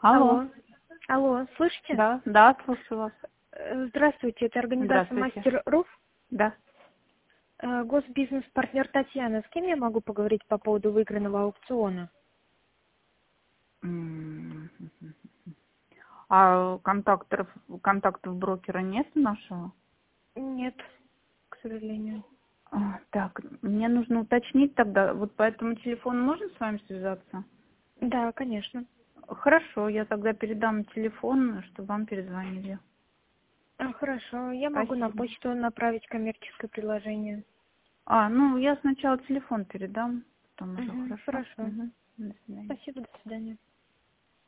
Алло. Алло. Алло, слышите? Да, слушаю вас. Здравствуйте, это организация Здравствуйте. Мастер.ру. Да. Госбизнес-партнер Татьяна. С кем я могу поговорить по поводу выигранного аукциона? А контактов брокера нет нашего? Нет, к сожалению. Так, мне нужно уточнить тогда, вот по этому телефону можно с вами связаться? Да, конечно. Хорошо, я тогда передам телефон, чтобы вам перезвонили. Хорошо, я могу на Спасибо. почту направить коммерческое предложение. Ну я сначала телефон передам, потом уже хорошо. Хорошо. До свидания. Спасибо, до свидания.